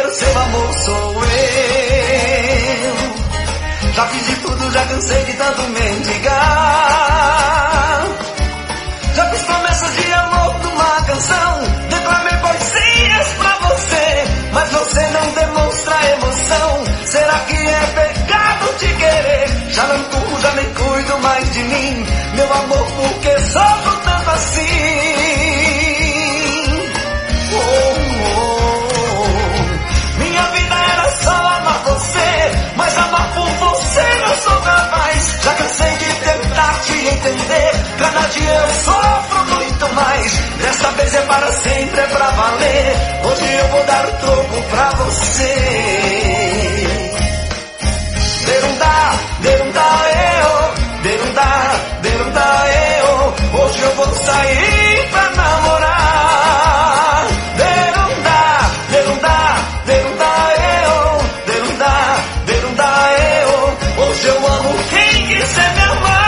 querer, seu amor sou eu. Já fiz de tudo, já cansei de tanto mendigar. Já fiz promessas de amor numa canção, declamei poesias pra você, mas você não demonstra emoção. Será que é pecado te querer? Já não curto, já nem cuido mais de mim, meu amor, porque sofro tanto assim. Minha vida era só amar você, mas amar por você não sou capaz. Já cansei de tentar te entender, cada dia eu sofro muito mais. Desta vez é para sempre, é pra valer. Hoje eu vou dar o troco pra você. Derundá, derundá, eu. Derundá, derundá, eu. Hoje eu vou sair pra namorar. Derundá, derundá, derundá, eu. Derundá, derundá, eu. Hoje eu amo quem quiser me amar.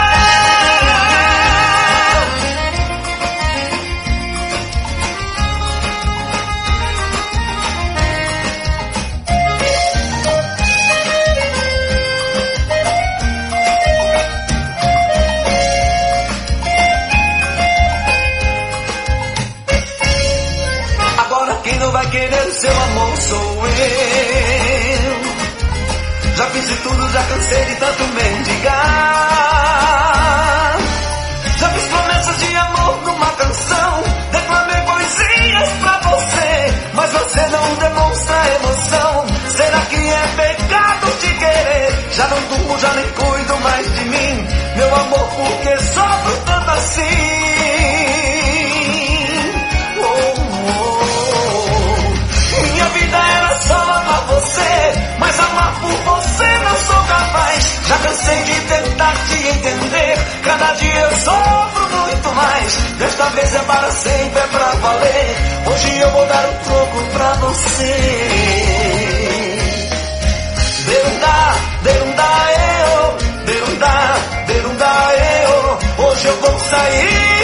Quem não vai querer o seu amor sou eu. Já fiz de tudo, já cansei de tanto mendigar. Já fiz promessas de amor numa canção, declamei poesias pra você, mas você não demonstra emoção. Será que é pecado te querer? Já não durmo, já nem cuido mais de mim, meu amor, porque sofro tanto assim. Minha vida era só amar você, mas amar por você não sou capaz. Já cansei de tentar te entender, cada dia eu sofro muito mais. Desta vez é para sempre, é pra valer. Hoje eu vou dar o troco pra você. Derundá, derundá, eu. Derundá, derundá, eu. Hoje eu vou sair